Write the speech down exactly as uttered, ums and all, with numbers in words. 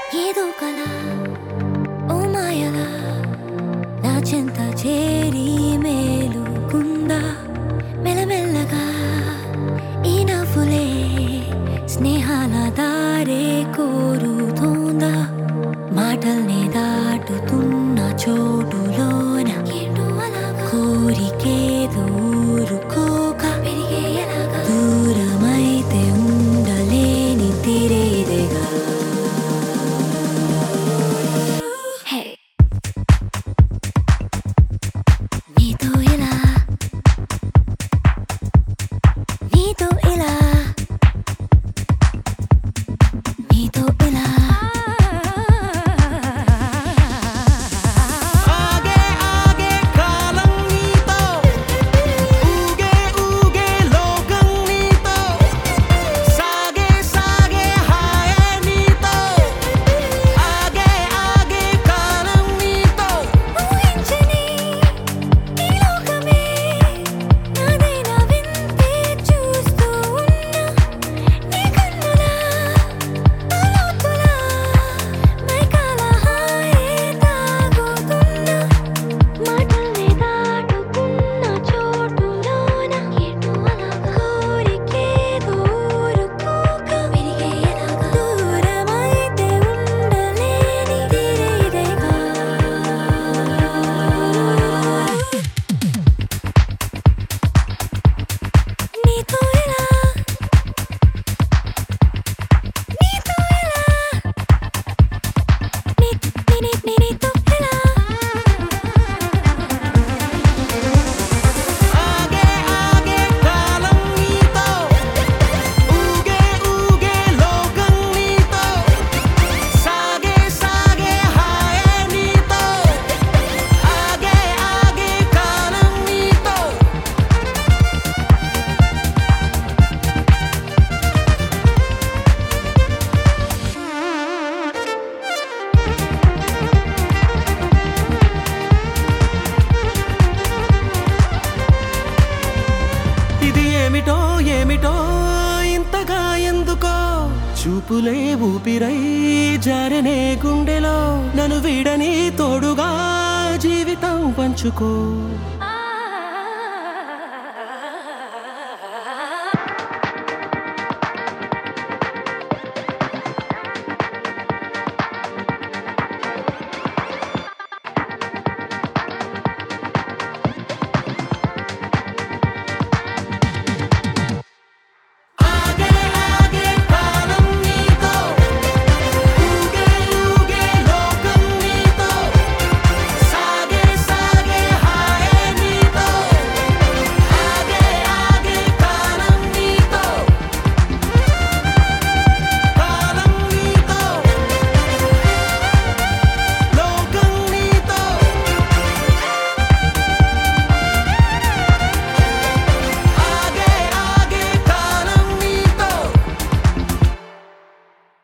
ఏదో కల ఓ మాయలా నా చెంత చేరి మేలుకుందా మెల్లమెల్లగా ఈ నవ్వులే స్నేహాల దారే కోరుతోందా మాటల్ని దాటుతున్న చోటులోన కోరికేదో ఊరుకోక పెరిగేయలాగా దూరమైతే ఉండలేని తీరేదేగా నీతో ఇలా నీతో ఇలా నీతో ఇలా ఆగే ఆగే కాలం నీతో ఊగే ఊగే లోకం నీతో సాగే సాగే హాయే నీతో ఆగే ఆగే కాలం నీతో ఊహించని ఈ లోకమే నాదైనా వింతే చూస్తూ ఉన్నా నీ కన్నులా ఆలోతులా మైకాల హాయే తాగుతున్నా మాటల్ని దాటుకున్న చోటులోన ఎటు అలాగా కోరికేదో ఊరుకోక పెరిగేయలాగా దూరమైతే ఉండలేని తీరేదేగా నీతో ఇలా నీతో ఇలా నీ నీ నీ నీతో ఇలా ఆగే ఆగే కాలం నీతో ఊగే ఊగే లోకం నీతో సాగే సాగే హాయే నీతో ఆగే ఆగే కాలం నీతో ఇది ఏమిటో ఏమిటో ఇంతగా ఎందుకో చూపులే ఊపిరై జారనే గుండెలో నన్ను వీడని తోడుగా జీవితం పంచుకో